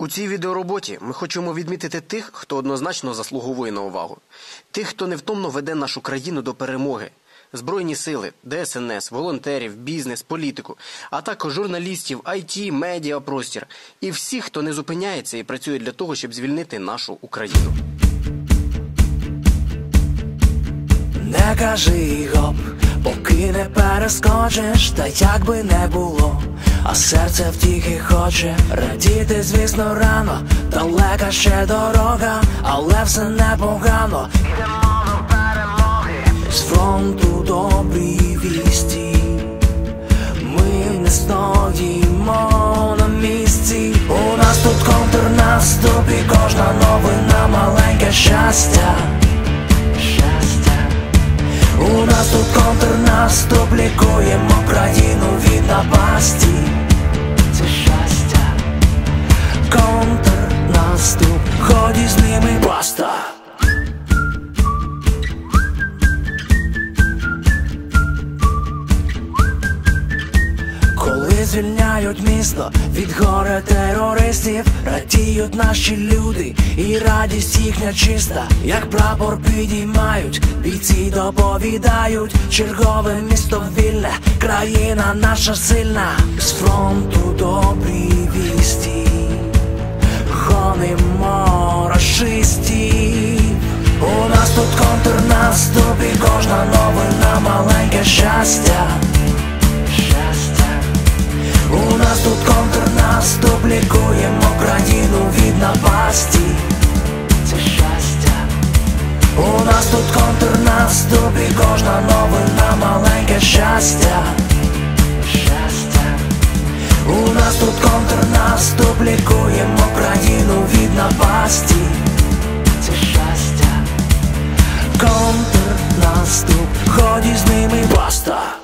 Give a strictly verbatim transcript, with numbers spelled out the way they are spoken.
У цій відеороботі ми хочемо відмітити тих, хто однозначно заслуговує на увагу. Тих, хто невтомно веде нашу країну до перемоги. Збройні сили, Де Ес Ен Ес, волонтерів, бізнес, політику, а також журналістів, ай ті, медіапростір і всіх, хто не зупиняється і працює для того, щоб звільнити нашу Україну. Не кажи гоп, поки не перескочиш, та як би не було, а серце втіхи хоче. Радіти, звісно, рано, далека ще дорога, але все непогано. Йдемо до перемоги. З фронту добрі вісті, ми не стоїмо на місці. У нас тут контрнаступ і кожна новина маленьке щастя. У нас тут контрнаступ, лікуємо країну від напасті. Це щастя. Контрнаступ, ході з ними баста. Коли звільняють місто від горя терористів, радіють наші люди, і радість їхня чиста. Як прапор підіймають, бійці доповідають, чергове місто вільне, країна наша сильна. З фронту добрі вісті, гонимо рашистів. У нас тут контрнаступ і кожна новина маленьке щастя. У нас тут контрнаступ, лікуємо країну від напасті. Це щастя. У нас тут контрнаступ і кожна новина маленьке щастя. Щастя. У нас тут контрнаступ, лікуємо країну від напасті. Це щастя. Контрнаступ, ході з ними баста.